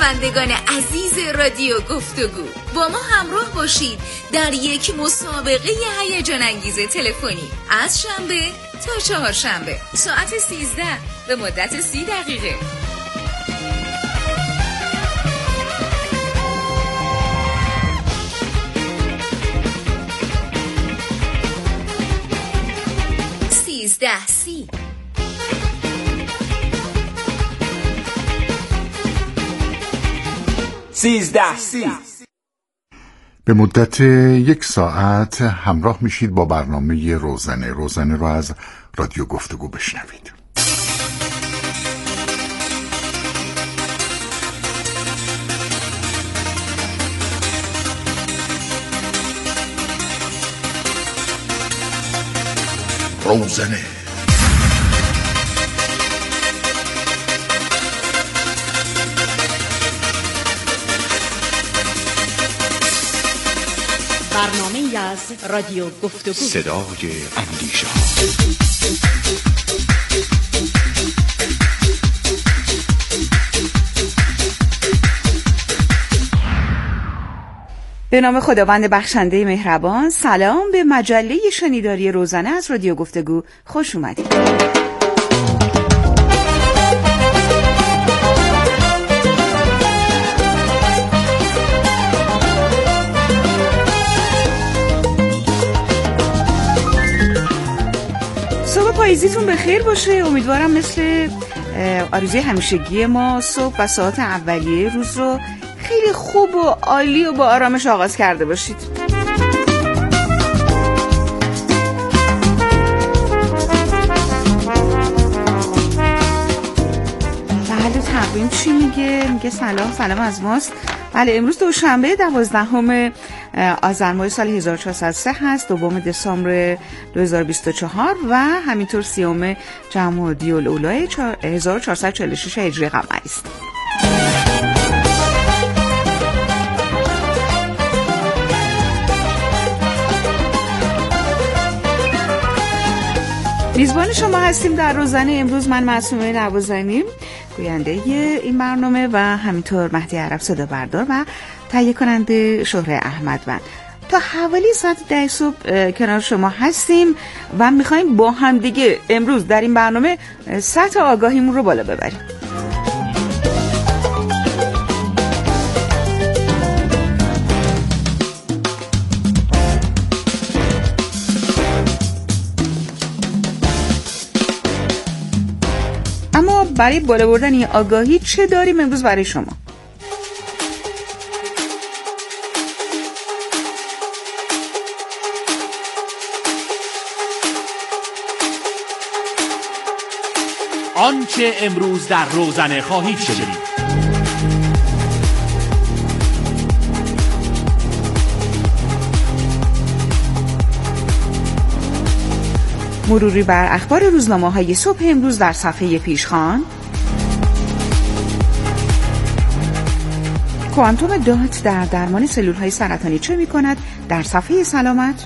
شنوندگان عزیز رادیو گفتگو، با ما همراه باشید در یک مسابقه هیجان انگیز تلفنی از شنبه تا چهارشنبه ساعت 13 به مدت 30 دقیقه. به مدت 1 ساعت همراه میشید با برنامه روزنه رو از رادیو گفتگو بشنوید. روزنه برنامه از رادیو گفتگو، صدای اندیشه. به نام خداوند بخشنده مهربان. سلام به مجله شنیداری روزنه از رادیو گفتگو، خوش اومدید. صبح پاییزیتون بخیر باشه. امیدوارم مثل آرزوی همیشگی ما صبح و ساعت اولیه روز رو خیلی خوب و عالی و با آرامش آغاز کرده باشید. بله، تقویم چی میگه؟ میگه سلام از ماست. بله، امروز دوشنبه 12 آذر ماه سال 1403 هست، 2 دسامبر 2024 و همینطور 30 جمادی الاولی 1446 هجری قمری است. میزبان شما هستیم در روزنه. امروز من معصومه نوازنی، گوینده این برنامه، و همینطور مهدی عرب صدا بردار و تهیه کننده شهره احمدوند. تا حوالی ساعت 10 صبح کنار شما هستیم و میخوایم با هم دیگه امروز در این برنامه سطح آگاهیمون رو بالا ببریم. اما برای بالا بردن این آگاهی چه داریم امروز برای شما؟ آنچه امروز در روزنه خواهید شنید. مروری بر اخبار روزنامه‌های صبح امروز در صفحه پیشخوان. کوانتوم دات در درمان سلول‌های سرطانی چه می‌کند در صفحه سلامت.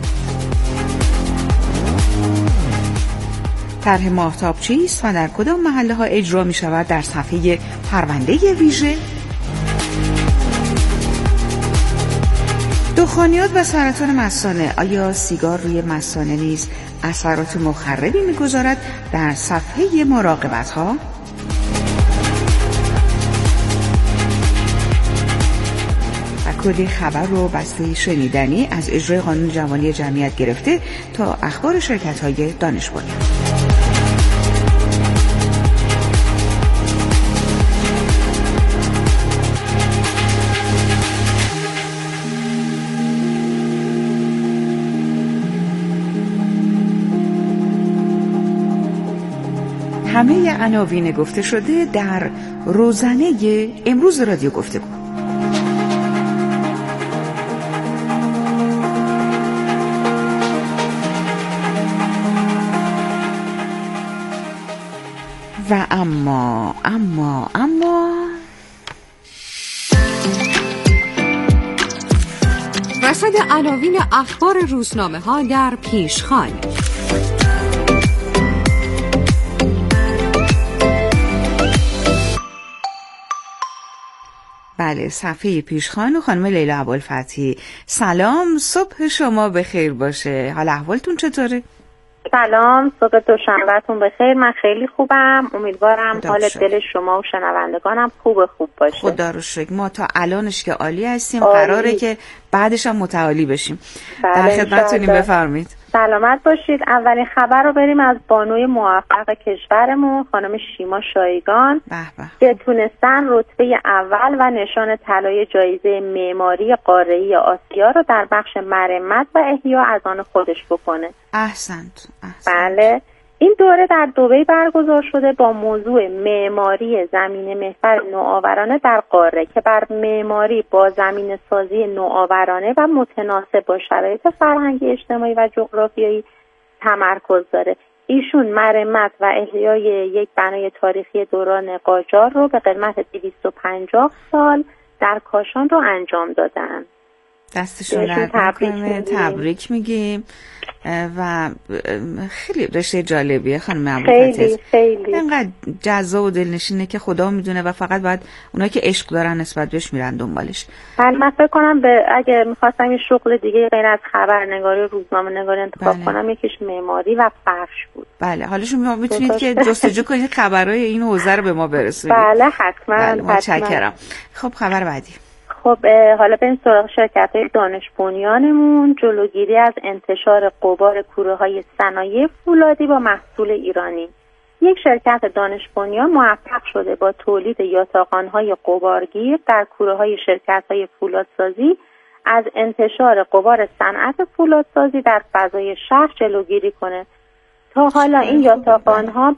طرح ماهتاب چیست و در کدام محله‌ها اجرا می‌شود در صفحه پرونده ویژه. دخانیات و سرطان مثانه، آیا سیگار روی مثانه نیز اثرات مخربی می‌گذارد در صفحه مراقبت‌ها؟ و کلی خبر رو بسته شنیدنی از اجرای قانون جوانی جمعیت گرفته تا اخبار شرکت‌های دانش بنیان. همه عناوین گفته شده در روزنه امروز رادیو گفتگو. و اما رصد عناوین اخبار روزنامه ها در پیشخوان. بله، صفحه پیشخوان خانم لیلا ابوالفتحی. سلام، صبح شما بخیر باشه. حال احوالتون چطوره؟ سلام، صبح دوشنبهتون بخیر. من خیلی خوبم. امیدوارم حال دل شما و شنوندگانم خوب باشه. خدا رو شکر. ما تا الانش که عالی هستیم، قراره که بعدش هم متعالی بشیم. در خدمتتونیم، بفرمایید. سلامت باشید. اولین خبر رو بریم از بانوی موفق کشورمون خانم شیما شایگان که تونستن رتبه اول و نشان طلای جایزه معماری قاره‌ای آسیا رو در بخش مرمت و احیا از آن خودش بکنه. احسنت. بله، این دوره در دبی برگزار شده با موضوع معماری زمین محور نوآورانه در قاره که بر معماری با زمین سازی نوآورانه و متناسب با شرایط فرهنگی، اجتماعی و جغرافیایی تمرکز داره. ایشون مرمت و احیای یک بنای تاریخی دوران قاجار رو به قیمت 250 سال در کاشان رو انجام دادن. دستشون تبریک میگیم و خیلی رشته جالبیه خانم ابوالفتحی. خیلی اینقدر جذاب و دلنشینه که خدا میدونه و فقط باید اونایی که عشق دارن نسبت بهش میرن دنبالش. بله، من فکر کنم اگه میخواستم یه شغل دیگه غیر از خبرنگاری و روزنامه‌نگاری انتخاب کنم، یکیش معماری و فرش بود. بله، حالا شما میتونید که جستجو کنید خبرای این حوزه رو به ما برسونید. بله حتما. متشکرم. خب خبر بعدی. خب حالا بریم سراغ شرکت‌های دانش بنیانمون. جلوگیری از انتشار غبار کوره‌های صنایع فولادی با محصول ایرانی. یک شرکت دانش بنیان موفق شده با تولید یاتاقان‌های غبارگیر در کوره‌های شرکت‌های فولادسازی از انتشار غبار صنعت فولادسازی در فضای شهر جلوگیری کنه. تا حالا این یاتاقان‌ها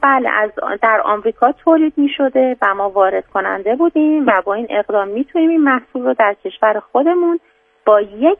در آمریکا تولید می‌شده و ما وارد کننده بودیم و با این اقدام می‌تونیم این محصول رو در کشور خودمون با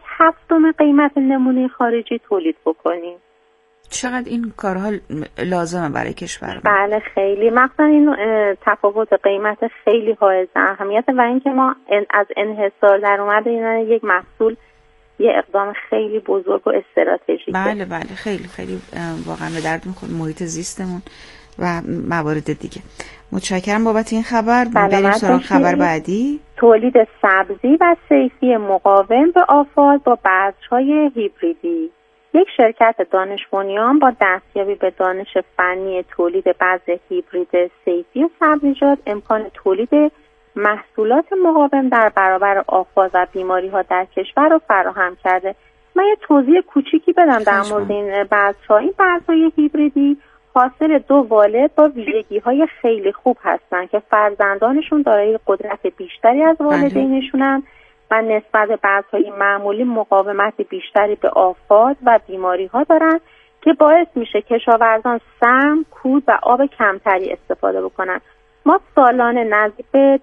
1/7 قیمت نمونه خارجی تولید بکنیم. چقدر این کارها لازمه برای کشور؟ بله خیلی، مثلا این تفاوت قیمت خیلی حائز اهمیت و اینکه ما از انحصار در اومده یک محصول یه اقدام خیلی بزرگ و استراتژیکه. بله خیلی واقعا به درد میخوره محیط زیستمون و موارد دیگه. متشکرم بابت این خبر. بریم سراغ خبر بعدی. تولید سبزی و صیفی مقاوم به آفات با بذرهای هیبریدی. یک شرکت دانش بنیان با دستیابی به دانش فنی تولید بذر هیبرید صیفی و سبزیجات امکان تولید محصولات مقاوم در برابر آفات و بیماری‌ها در کشور رو فراهم کرده. من یه توضیح کوچیکی بدم در مورد این بذرها. این بذرهای هیبریدی حاصل دو والد با ویژگی‌های خیلی خوب هستن که فرزندانشون دارای قدرت بیشتری از والدینشونن و نسبت به بذرهای معمولی مقاومت بیشتری به آفات و بیماری‌ها دارن که باعث میشه کشاورزان سم، کود و آب کمتری استفاده بکنن. ما سالانه نزدیک به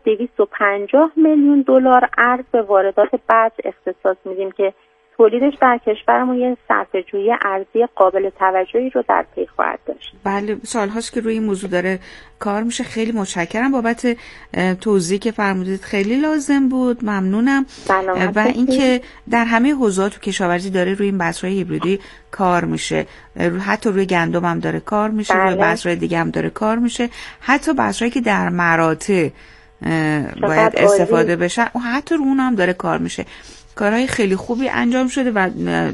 250 میلیون دلار ارز به واردات بذر اختصاص میدیم که تولیدش در کشورمون یه صرفه‌جویی ارزی قابل توجهی رو در پی خواهد داشت. بله، سال‌هاست که روی این موضوع داره کار میشه. خیلی متشکرم بابت توضیحی که فرمودید، خیلی لازم بود. ممنونم. و اینکه در همه حوزه‌ات کشاورزی داره روی این بذرهای هیبریدی کار میشه. حتی روی گندم هم داره کار میشه، روی بذرهای دیگه هم داره کار میشه. حتی بذرهایی که در مراتع باید استفاده بشن و حتی رو اونها هم داره کار میشه. کارهای خیلی خوبی انجام شده و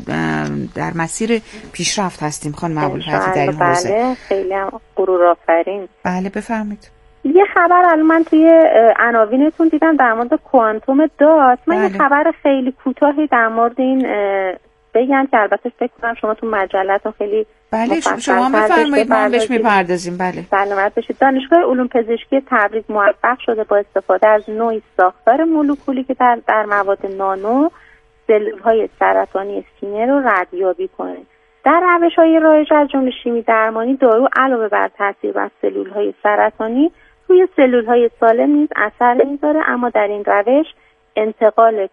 در مسیر پیشرفت هستیم خانم ابوالفتحی در این حوزه. بله، خیلی هم غرورآفرین. بله بفرمایید. یه خبر الان من توی عناوینتون دیدم در مورد کوانتوم دات. من یه خبر خیلی کوتاهی در مورد این بگم که البته فکر کنم شما تو مجلتون خیلی شما بفرمایید، ما بهش میپردازیم. بله سلامت باشید. دانشگاه علوم پزشکی تبریز موفق شده با استفاده از نوعی ساختار مولکولی که در مواد نانو سلول‌های سرطانی سینه رو ردیابی کنه. در روش‌های رایج از جمله شیمی درمانی، دارو علاوه بر تاثیر بر سلول‌های سرطانی روی سلول‌های سالم نیز اثر می‌ذاره، اما در این روش انتقال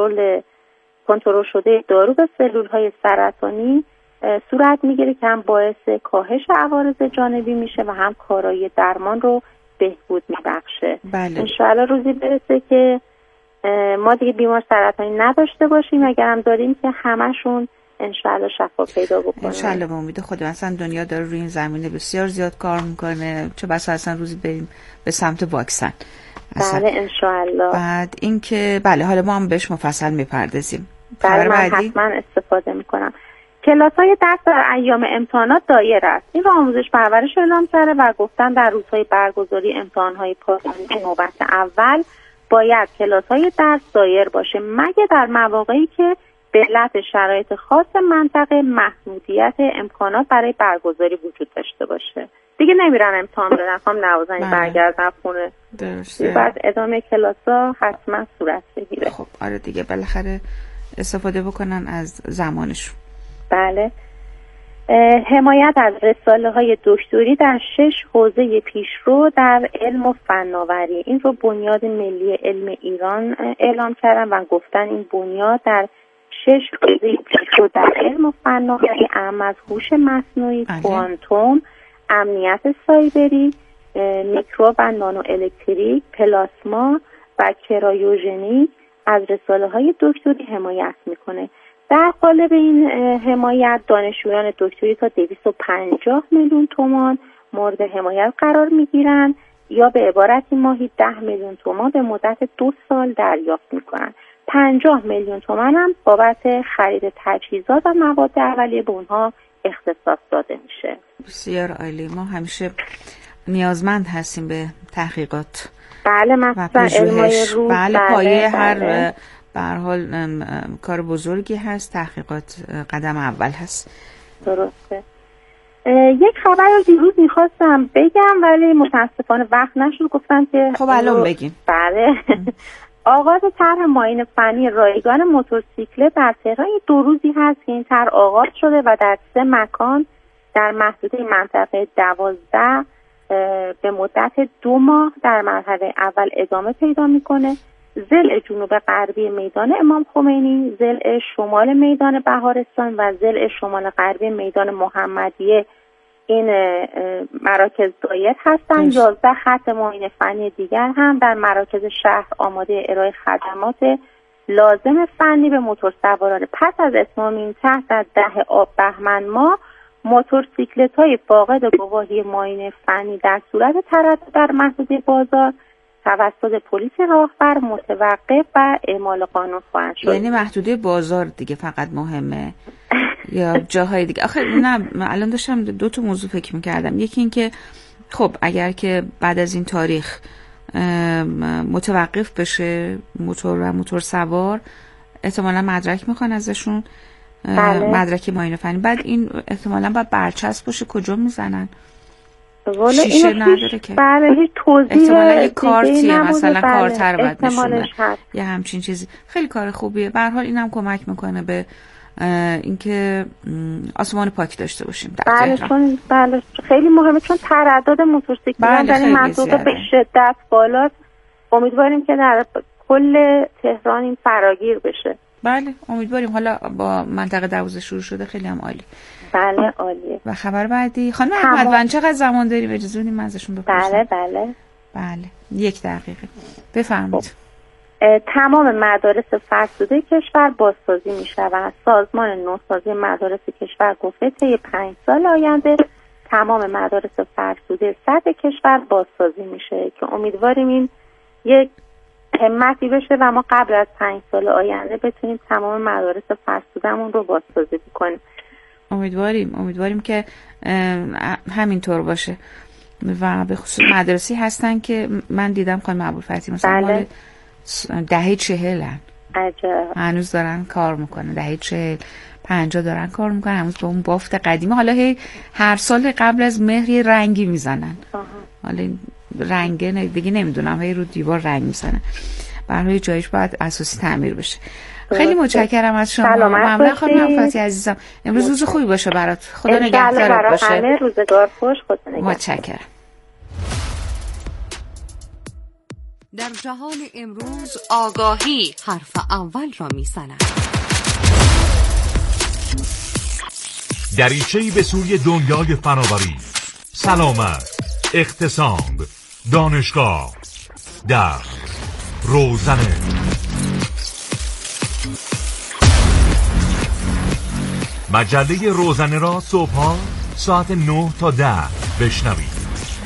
کنترل شده دارو به سلول‌های سرطانی صورت میگیره که هم باعث کاهش عوارض جانبی میشه و هم کارایی درمان رو بهبود میبخشه. بله. انشاءالله روزی برسه که ما دیگه بیمار سرطانی نداشته باشیم، اگر هم داریم که همشون انشالله شفا پیدا بکنه. انشالله، به امید خدا. اصلا دنیا داره روی این زمینه بسیار زیاد کار میکنه، چه بسا اصلا روزی بریم به سمت واکسن. بله انشالله. بعد اینکه بله، حالا ما هم بهش مفصل میپردازیم. بله من حتما استفاده میکنم. کلاس‌های درس در ایام امتحانات دایر است. این رو آموزش پرورش اعلام کرده و گفتن در روزهای برگزاری امتحان‌های پایانی نوبت اول باید کلاس‌های درس دایر باشه، مگه در مواقعی که به علت شرایط خاص منطقه محدودیت امکانات برای برگزاری وجود داشته باشه. دیگه نمیرن امتحان بدن، هم نوازنی برگردن خونه. درسته. بعد ادامه کلاس‌ها حتما صورت بگیره. خب آره دیگه، بالاخره استفاده بکنن از زمانشون. بله. حمایت از رساله‌های دکتری در 6 حوزه پیشرو در علم و فناوری. این رو بنیاد ملی علم ایران اعلام کردن و گفتن این بنیاد در 6 حوزه پیشرو در علم و فناوری اهم از هوش مصنوعی، کوانتوم، امنیت سایبری، میکرو و نانو الکتریک، پلاسما و کرایوژنیک از رساله‌های دکتری حمایت میکنه. در قالب این حمایت دانشجویان دکتری تا 250 میلیون تومان مورد حمایت قرار میگیرند یا به عبارتی ماهی 10 میلیون تومان به مدت 2 سال دریافت میکنند. 50 میلیون تومان هم بابت خرید تجهیزات و مواد اولیه به اونها اختصاص داده میشه. بسیار عالی. ما همیشه نیازمند هستیم به تحقیقات. بله مثلا علمای روز. بله پایه هر به هر حال کار بزرگی هست، تحقیقات قدم اول هست. درسته. یک خبر رو دیروز میخواستم بگم ولی متاسفانه وقت نشد، گفتن که خب الان بگیم. بله. آغاز طرح معاینه فنی رایگان موتورسیکلت در تهران 2 روزی هست که این طرح آغاز شده و در 3 مکان در محدوده منطقه 12 به مدت 2 ماه در مرحله اول ادامه پیدا میکنه. ضلع جنوب غربی میدان امام خمینی، ضلع شمال میدان بهارستان و ضلع شمال غربی میدان محمدیه این مراکز دایر هستند. 11 خط معاینه فنی دیگر هم در مراکز شهر آماده ارائه خدمات لازم فنی به موتورسواران. پس از اتمام این طرح در 10 آب بهمن ماه موتورسیکلت‌های فاقد گواهی معاینه فنی در صورت تردد در محدوده بازار توسط پلیس راهبر متوقف و اعمال قانون خواهند شد. یعنی محدوده بازار دیگه فقط مهمه یا جاهای دیگه؟ آخه نه، الان داشتم 2 تا موضوع فکر می‌کردم. یکی این که خب اگر که بعد از این تاریخ متوقف بشه موتور و موتور سوار، احتمالاً مدرک میخوان ازشون. بله. مدرک معاینه فنی. بعد این احتمالاً باید برچسب باشه، کجا میزنن؟ شیشه نداره که. بله هیچ توضیح احتمالاً یه کارتیه، مثلا کارتر باید نشونه یه همچین چیزی. خیلی کار خوبیه. به هر حال اینم کمک میکنه به اینکه آسمان پاک داشته باشیم. بله خیلی مهمه، چون تردد موتورسیکلت در این منطقه به شدت بالاست. امیدواریم که در کل تهران این فراگیر بشه. بله امیدواریم. حالا با منطقه 12 شروع شده، خیلی هم عالی. بله عالیه. و خبر بعدی خانم احمدوند، چقدر زمان داریم؟ اجازه بدید من ازشون بپرسم. بله 1 دقیقه بفرمایید. تمام مدارس فرسوده کشور بازسازی می‌شود. سازمان نوسازی مدارس کشور گفته طی 5 سال آینده تمام مدارس فرسوده سطح کشور بازسازی میشه که امیدواریم این یک همتی بشه و ما قبل از 5 سال آینده بتونیم تمام مدارس فرسوده‌مون رو بازسازی بکنیم. امیدواریم که همینطور باشه. و به خصوص مدرسی هستن که من دیدم خانم ابوالفتحی مثلا مال دهه 40 عجب. هنوز دارن کار میکنن. دهه 40 50 دارن کار میکنن هنوز به اون بافت قدیمی. حالا هر سال قبل از مهر یه رنگی میزنن. حالا رنگ دیگه نمیدونم، رو دیوار رنگ میزنن. برای جایش باید اساسی تعمیر بشه. خیلی متشکرم از شما. ممنون خانم ابوالفتحی عزیزم. امروز روز خوبی باشه برات. خدا نگهدارت باشه. همه روزگار خوش. خدا نگهدار. متشکرم. در جهان امروز آگاهی حرف اول را میزند. دریچه‌ای به سوی دنیای فناوری، سلامت، اقتصاد، دانشگاه در روزنه. مجله روزنه را صبح‌ها ساعت 9 تا 10 بشنوید.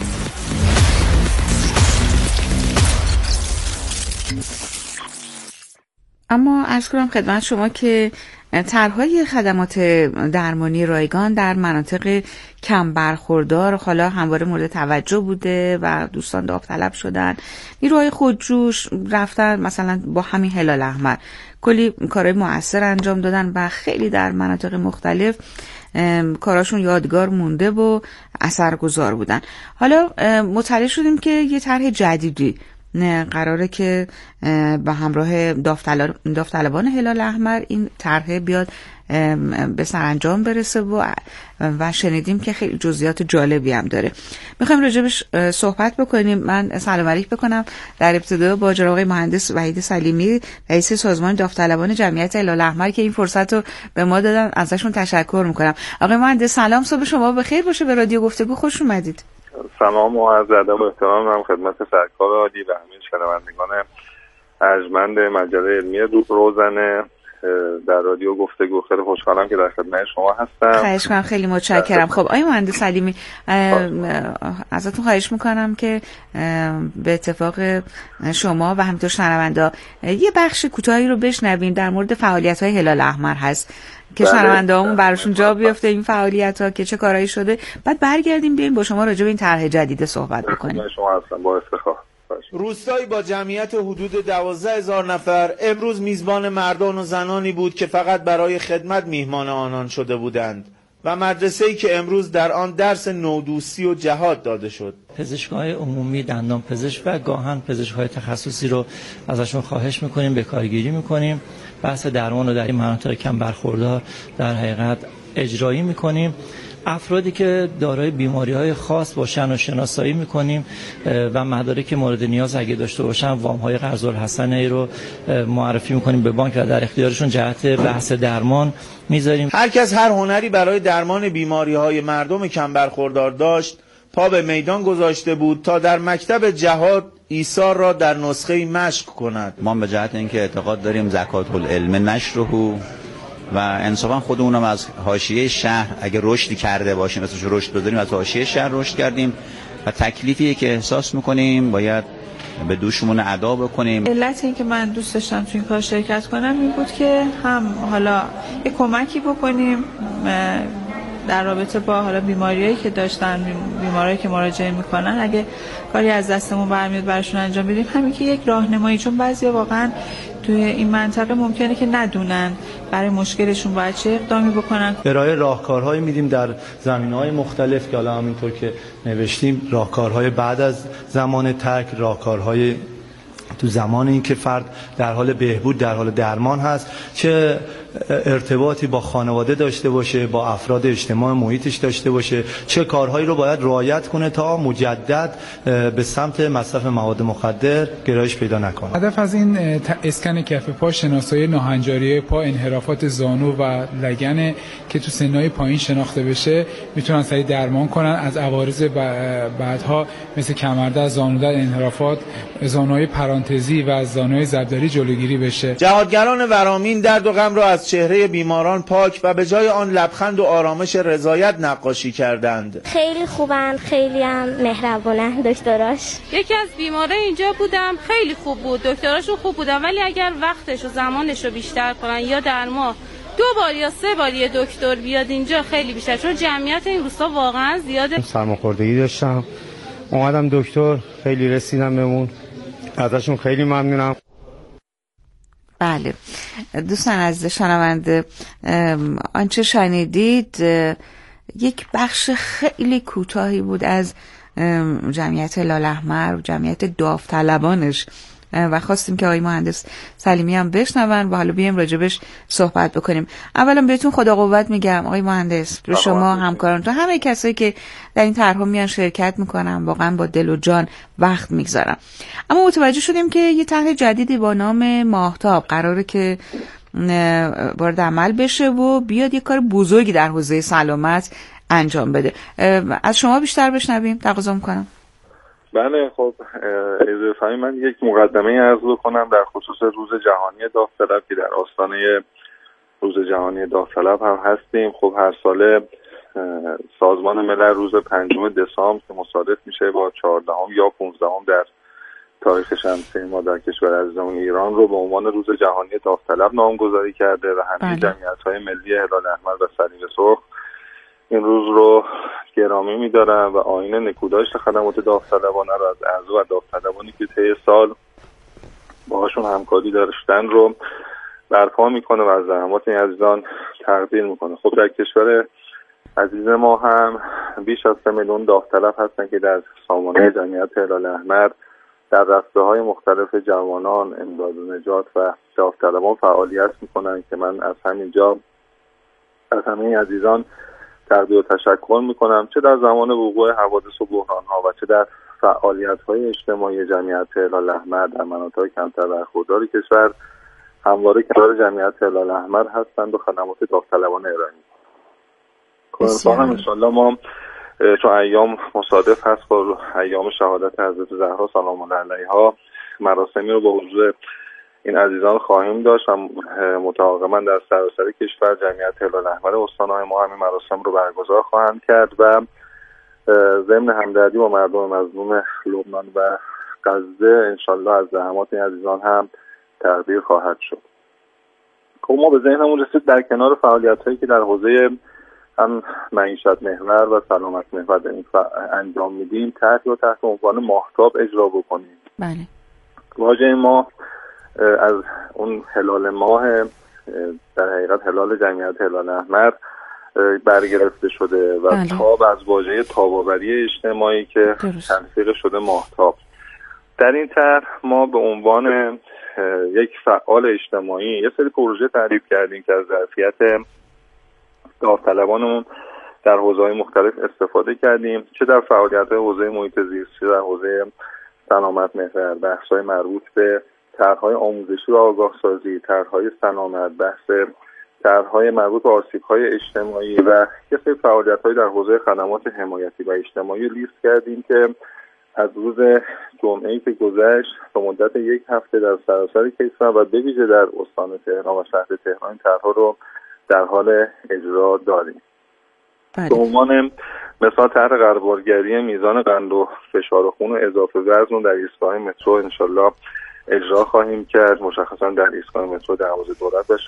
اما عرض کنم خدمت شما که طرح‌های خدمات درمانی رایگان در مناطق کم برخوردار حالا همواره مورد توجه بوده و دوستان داوطلب شدن. نیروهای خودجوش رفتن مثلا با همین هلال احمر کلی کارهای مؤثر انجام دادن و خیلی در مناطق مختلف کاراشون یادگار مونده و اثرگذار بودن. حالا مطلع شدیم که یه طرح جدیدی قراره که با همراه داوطلبان هلال احمر این طرح بیاد به سرانجام برسه و شنیدیم که خیلی جزئیات جالبی هم داره. میخوایم راجبش صحبت بکنیم. من سلام علیک بکنم در ابتدا با جناب آقای مهندس وحید سلیمی، رئیس سازمان داوطلبان جمعیت هلال احمر که این فرصت رو به ما دادن، ازشون تشکر میکنم. آقای مهندس سلام، صبح شما بخیر باشه، به رادیو گفتگو خوش اومدید. سلام و عرض ادب و احترام دارم خدمت سرکار عالی و همه شنوندگان ارجمند مجله علمی روزنه در رادیو گفتگو. خیلی خوشحالم که در خدمت شما هستم. خواهش می‌کنم، خیلی متشکرم. خب آقای مهندس سلیمی، ازتون خواهش می‌کنم که به اتفاق شما و همینطور شنوندا یه بخش کوتاهی رو بشنویم در مورد فعالیت‌های هلال احمر هست که شنونده‌هامون براشون جا بیفته این فعالیت‌ها که چه کارایی شده، بعد برگردیم بیایم با شما راجع به این طرح جدید صحبت بکنیم. شما هستم با افتخار. روستایی با جمعیت حدود 12,000 نفر امروز میزبان مردان و زنانی بود که فقط برای خدمت میهمان آنان شده بودند و مدرسه‌ای که امروز در آن درس نودوستی و جهاد داده شد. پزشک‌های عمومی، دندان پزشک و گاهن پزشک‌های تخصصی رو ازشون خواهش می‌کنیم، به کارگیری می‌کنیم. بحث درمان رو در این مناطق کم برخوردار در حقیقت اجرایی می‌کنیم. افرادی که دارای بیماری‌های خاص باشن و شناسایی می‌کنیم و مدارک مورد نیاز اگه داشته باشن وام‌های قرض الحسنه رو معرفی می‌کنیم به بانک و در اختیارشون جهت بحث درمان می‌ذاریم. هر کس هر هنری برای درمان بیماری‌های مردم کم برخوردار داشت پا به میدان گذاشته بود تا در مکتب جهاد ایثار را در نسخه مشق کند. ما به جهت اینکه اعتقاد داریم زکات العلم نشره و انصافا خودمونم از حاشیه شهر اگه رشدی کرده باشیم ازش رشد بذاریم، از حاشیه شهر رشد کردیم و تکلیفی که احساس میکنیم باید به دوشمون ادا بکنیم. علت این که من دوست داشتم تو این کار شرکت کنم این بود که هم حالا یه کمکی بکنیم در رابطه با حالا بیماریایی که داشتن، بیماریایی که مراجعه میکنن، اگه کاری از دستمون برمیاد براشون انجام بدیم، همین که یک راهنمایی، چون بعضیا واقعا توی این منطقه ممکنه که ندونن برای مشکلشون باید چه اقدامی بکنن. ارائه راهکارهایی میدیم در زمینه‌های مختلف که حالا همینطور که نوشتیم، راهکارهای بعد از زمان ترک، راهکارهای تو زمان این که فرد در حال بهبود، در حال درمان هست، چه ارتباطی با خانواده داشته باشه، با افراد اجتماع محیطش داشته باشه، چه کارهایی رو باید رعایت کنه تا مجدد به سمت مصرف مواد مخدر گرایش پیدا نکنه. هدف از این اسکن کف پا شناسایی ناهنجاری پا، انحرافات زانو و لگن که تو سنهای پایین شناخته بشه میتونن سریع درمان کنن، از عوارض بعدها مثل کمردرد، زانودرد، انحرافات زانوهای پرانتزی و از زانوهای زبدری جلوگیری بشه. جهادگران ورامین درد و غم را از چهره بیماران پاک و به جای آن لبخند و آرامش رضایت نقاشی کردند. خیلی خوبن، خیلی هم مهربونن دکتراش. یکی از بیمارا اینجا بودم، خیلی خوب بود، دکتراشون خوب بودن، ولی اگر وقتش و زمانش رو بیشتر کنن یا در ماه 2 بار یا 3 بار یه دکتر بیاد اینجا خیلی بیشتر، چون جمعیت این روستا واقعا زیاده. سرماخوردگی داشتم، اومدم دکتر، خیلی رسیدم بهمون، ازشون خیلی ممنونم. بله دوستان عزیز شنونده، آنچه شنیدید یک بخش خیلی کوتاهی بود از جمعیت هلال احمر و جمعیت داوطلبانش و خواستیم که آقای مهندس سلیمی هم بشنون و حالا بیایم راجبش صحبت بکنیم. اولا بهتون خدا قوت میگم آقای مهندس، به شما، همکارانتون، همه کسایی که در این طرح‌ها میان شرکت میکنن، واقعا با دل و جان وقت میگذارن. اما متوجه شدیم که یه طرح جدیدی با نام ماهتاب قراره که وارد عمل بشه و بیاد یه کار بزرگی در حوزه سلامت انجام بده. از شما بیشتر بشنویم تقاضا میکنم. بله خب اجازه من یک مقدمه عرض بکنم در خصوص روز جهانی داوطلب که در آستانه روز جهانی داوطلب هم هستیم. خب هر ساله سازمان ملل روز 5 دسامبر که مصادف میشه با 14 یا 15 در تاریخ شمسی ما در کشور عزیزمون ایران رو به عنوان روز جهانی داوطلب نامگذاری کرده و همه جمعیت‌های ملی هلال احمر و صلیب سرخ این روز رو گرامی می‌دارن و آیین نکوداشت خدمات داوطلبانه رو از اعضا و داوطلبانی که طی سال باهاشون همکاری داشتن رو برپا میکنه و از زحمات این عزیزان تقدیر میکنه. خب در کشور عزیز ما هم بیش از 3 میلیون داوطلب هستن که در سامانه جمعیت هلال احمر در رسته‌های مختلف جوانان، امداد و نجات و داوطلبان فعالیت میکنن که من از همینجا از همه عزیزان تقدیر و تشکر میکنم، چه در زمان وقوع حوادث و بحران‌ها و چه در فعالیت‌های اجتماعی جمعیت هلال احمر در مناطق کمتر برخوردار کشور همواره کنار جمعیت هلال احمر هستند و خدمات داوطلبانه ارائه می‌کنند. انشاءالله ما چون ایام مصادف هست با ایام شهادت حضرت زهرا سلام الله علیها مراسمی رو با حضور این عزیزان خواهیم داشت و متعاقباً در سراسر کشور جمعیت هلال احمر استان‌های ما همین مراسم رو برگزار خواهند کرد و ضمن همدردی با مردم مظلوم لبنان و غزه انشالله از زحمات این عزیزان هم تقدیر خواهد شد. خب ما به ذهنمون رسید در کنار فعالیت‌هایی که در حوزه هم معیشت محور و سلامت محور انجام میدیم طرحی تحت عنوان ماهتاب اجرا بکنیم. بله. واژه ماه از اون هلال ماه در حقیقت هلال جمعیت هلال احمر برگرفته شده و تاب از واژه تاب‌آوری اجتماعی که تنسیق شده ماهتاب. در این طرح ما به عنوان یک فعال اجتماعی یه سری پروژه تعریف کردیم که از ظرفیت داوطلبانمون در حوزه‌های مختلف استفاده کردیم، چه در فعالیت‌های حوزه محیط زیست، چه در حوزه سلامت محور، بحث‌های مربوط به طرح‌های آموزشی و آگاهسازی، طرح‌های سلامت، بحث طرح‌های مربوط به آسیب‌های اجتماعی و یه سری فعالیت‌های در حوزه خدمات حمایتی و اجتماعی لیست کردیم که از روز جمعه‌ای که گذشت تا مدت 1 هفته در سراسر کشور و به ویژه در استان تهران و شهر تهران طرح‌ها رو در حال اجرا داریم. به عنوان مثال طرح قربالگری میزان قند و فشار خون و اضافه وزن در ایستگاه مترو انشالله اجرا خواهیم کرد، مشخصا در ایستگاه مترو دروازه دولت و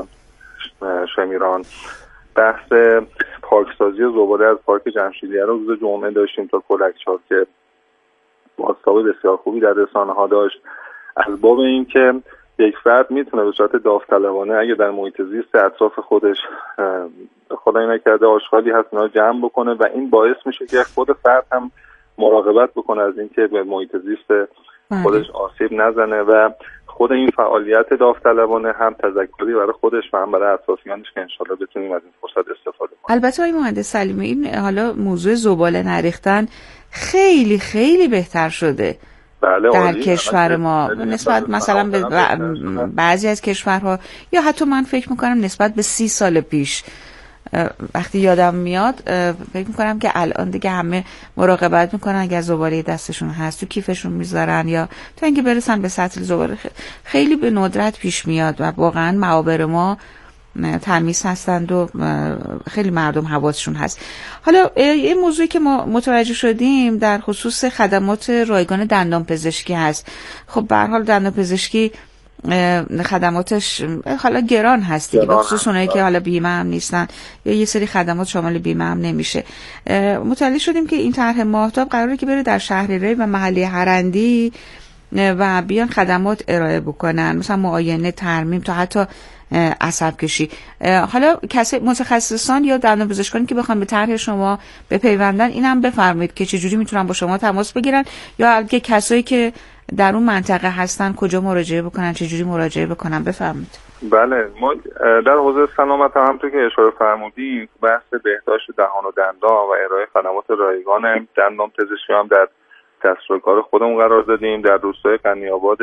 شمیران. بحث پاکسازی زباله از پارک جمشیدیه رو روز جمعه داشتیم تا کلکچار که بازتاب بسیار خوبی در رسانه‌ها داشت، از باب این که یک فرد میتونه به صورت داوطلبانه اگه در محیط زیست اطراف خودش خدای نکرده آشغالی هست اینا جمع بکنه و این باعث میشه که خود فرد هم مراقبت بکنه از اینکه به محیط زیست خودش آسیب نزنه و خود این فعالیت داوطلبانه هم تذکری برای خودش و هم برای اطرافیانش که انشالله بتونیم از این فرصت استفاده کنیم. البته آقای مهندس سلیمی این حالا موضوع زباله نریختن خیلی خیلی بهتر شده. بله در کشور ما نسبت مثلا به بعضی از کشورها یا حتی من فکر میکنم نسبت به 30 سال پیش وقتی یادم میاد فکر میکنم که الان دیگه همه مراقبت میکنن اگر زباله دستشون هست تو کیفشون میذارن یا تا اینکه برسن به سطل زباله خیلی به ندرت پیش میاد و واقعا معابر ما تمیز هستند و خیلی مردم حواسشون هست. حالا این موضوعی که ما متوجه شدیم در خصوص خدمات رایگان دندان پزشکی هست. خب به هر حال دندان پزشکی خدماتش حالا گران هست دیگه، به خصوص اونایی که حالا بیمه هم نیستن یا یه سری خدمات شامل بیمه هم نمیشه. متوجه شدیم که این طرح ماهتاب قراره که بره در شهرهای و محله هرندی و بیان خدمات ارائه بکنن، مثلا معاینه، ترمیم تا حتی عصب کشی. حالا کسی متخصصان یا دندانپزشکانی که بخوان به طرح شما بپیوندن اینم بفرمایید که چجوری میتونن با شما تماس بگیرن یا اگه کسایی که در اون منطقه هستن کجا مراجعه بکنن، چجوری مراجعه بکنن، بفرمایید. بله، ما در حوزه سلامت همونطور که اشاره فرمودید بحث بهداشت دهان و دندان و ارائه خدمات رایگان دندان پزشکی هم در دستور کار خودمون قرار دادیم. در روستای غنی‌آباد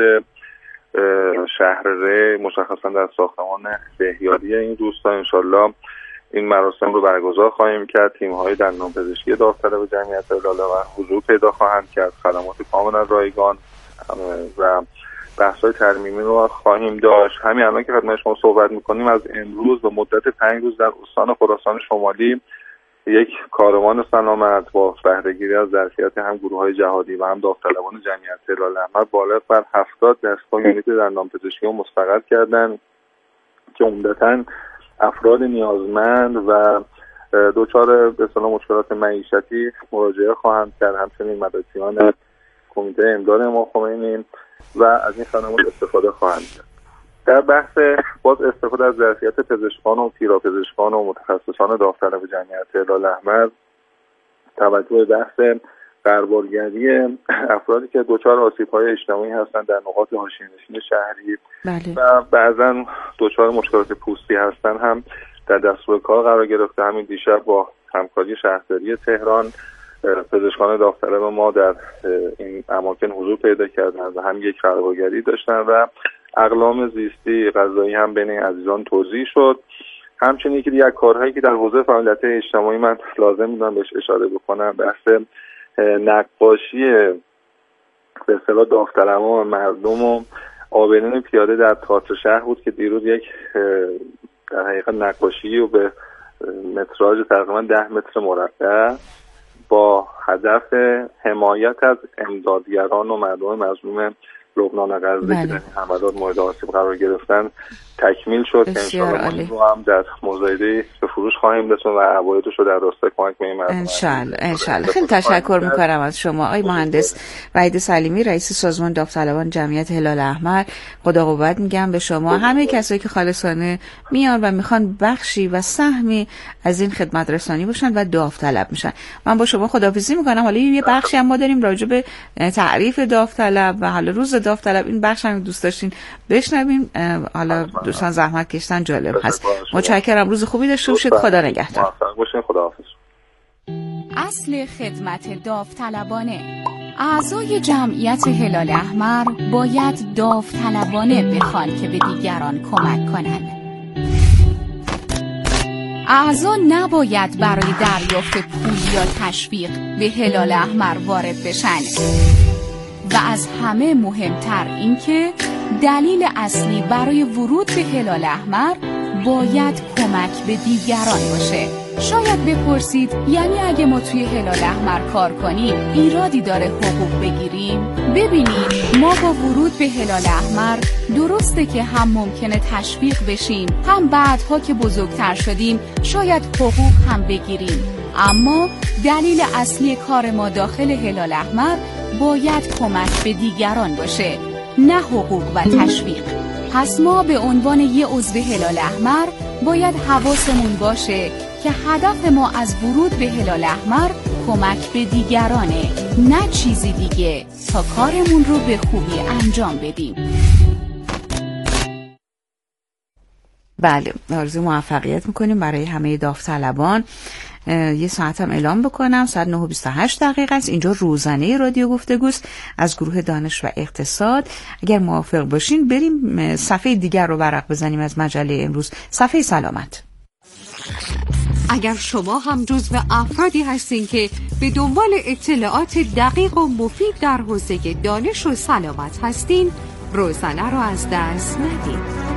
شهر ری مشخصا در ساختمان بهیاری این روستا انشالله این مراسم رو برگزار خواهیم کرد. تیم‌های دندانپزشکی داوطلب جمعیت هلال و حضور پیدا خواهند کرد، خدمات کاملا رایگان و بحث‌های ترمیمی رو خواهیم داشت. همین الان که خدمت شما صحبت می‌کنیم از امروز به مدت 5 روز در استان خراسان شمالی یک کاروان سلامت با بهره‌گیری از ظرفیت هم گروه‌های جهادی و هم داوطلبان جمعیت هلال احمر بالغ بر 70 دستگاه یونیت دندانپزشکی رو مستقر کردن که عمدتاً افراد نیازمند و دچار به اصطلاح مشکلات معیشتی مراجعه خواهند کرد، همچنین مدرسیان کمیته امداد امام خمینی و از این خدمات استفاده خواهند کرد. در بحث باز استفاده از ظرفیت پزشکان و پیراپزشکان و متخصصان داوطلب جمعیت هلال احمر، توجه به بحث دربارگری افرادی که دچار آسیب‌های اجتماعی هستند در نقاط حاشیه‌نشین شهری و بعضا دچار مشکلات پوستی هستند هم در دستور کار قرار گرفته. همین دیشب با همکاری شهرداری تهران پزشکان داوطلب ما در این اماکن حضور پیدا کردند و هم یک خبرگری داشتن و اقلام زیستی غذایی هم بین عزیزان توزیع شد. همچنین یکی دیگر کارهایی که در حوزه فعالیت اجتماعی من لازم می‌دونم بهش اشاره بکنم بحث نقاشی به اصطلاح داوطلبان و مردم و آبرین پیاده در تئاتر شهر بود که دیروز یک در حقیقت نقاشی و به متراژ تقریبا 10 متر مربع با هدف حمایت از امدادگران و مردم مظلوم لبنان غزه که در این حملات مورد آسیب قرار گرفتن تکمیل شد که انشاءالله ما رو هم در مزایده به فروش خواهیم رسوند و عوایدش رو در راستای کمک به این مردم انشاءالله. خیلی تشکر میکنم از شما آقای مهندس وحید سلیمی، رئیس سازمان داوطلبان جمعیت هلال احمر. خدا قوت میگم به شما، همه کسایی که خالصانه میان و میخوان بخشی و سهمی از این خدمت رسانی باشن و داوطلب میشن. من با شما خداحافظی میکنم. حالا یه بخشی هم ما داریم راجع به تعریف داوطلب و حالا روز داوطلب، این بخش هم دوست داشتین بشنویم. حالا دوستان زحمت کشتن، جالب هست. متشکرم، روز خوبی داشته باشید. خدا نگهدار. موفق باشین. خداحافظ. اصل خدمت داوطلبانه. اعضای جمعیت هلال احمر باید داوطلبانه بخوان که به دیگران کمک کنند. اعضا نباید برای دریافت پول یا تشویق به هلال احمر وارد بشن و از همه مهمتر این که دلیل اصلی برای ورود به هلال احمر باید کمک به دیگران باشه. شاید بپرسید یعنی اگه ما توی هلال احمر کار کنیم ایرادی داره حقوق بگیریم؟ ببینید، ما با ورود به هلال احمر درسته که هم ممکنه تشویق بشیم، هم بعدها که بزرگتر شدیم شاید حقوق هم بگیریم، اما دلیل اصلی کار ما داخل هلال احمر باید کمک به دیگران باشه، نه حقوق و تشویق. پس ما به عنوان یه عضو هلال احمر باید حواسمون باشه که هدف ما از ورود به هلال احمر کمک به دیگرانه، نه چیزی دیگه، تا کارمون رو به خوبی انجام بدیم. بله، آرزوی موفقیت میکنیم برای همه داوطلبان. یه ساعت هم اعلام بکنم، ساعت 9:28 است. اینجا روزانه رادیو گفتگوست از گروه دانش و اقتصاد. اگر موافق باشین بریم صفحه دیگر رو ورق بزنیم از مجله امروز، صفحه سلامت. اگر شما هم جزو افرادی هستین که به دنبال اطلاعات دقیق و مفید در حوزه دانش و سلامت هستین، روزانه رو از دست ندید.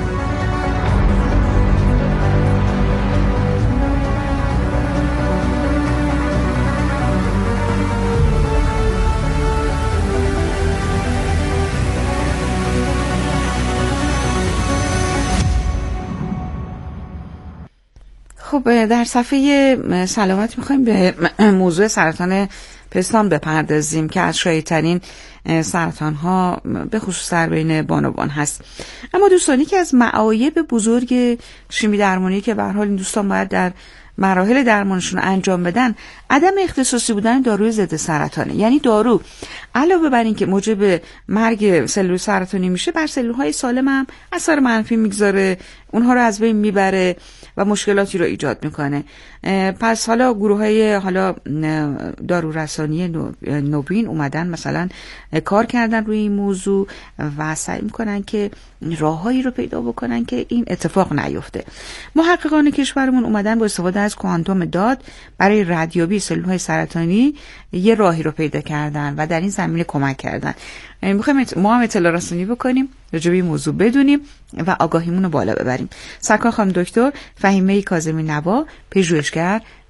خب در صفحه سلامت میخوایم به موضوع سرطان پستان بپردازیم که از شایع‌ترین سرطان ها به خصوص در بین بانوان هست. اما دوستانی که از معایب بزرگ شیمی درمانی که به هر حال این دوستان باید در مراحل درمانشون انجام بدن، عدم اختصاصی بودن داروی ضد سرطانه. یعنی دارو علاوه بر این که موجب مرگ سلول سرطانی میشه، بر سلول‌های سالم هم اثر منفی میگذاره، اونها رو از بین میبره و مشکلاتی رو ایجاد میکنه. پس حالا گروه‌های حالا دارورسانی نوین اومدن مثلا کار کردن روی این موضوع و سعی میکنن که راههایی رو پیدا بکنن که این اتفاق نیفته. محققان کشورمون اومدن با استفاده از کوانتوم داد برای ردیابی سلول‌های سرطانی یه راهی رو پیدا کردن و در این زمینه کمک کردن. میخوایم ما هم اطلاع رسانی بکنیم، راجع به این موضوع بدونیم و آگاهیمون رو بالا ببریم. سرکار خانم دکتر فهیمه کاظمی نوا، پژوهشگر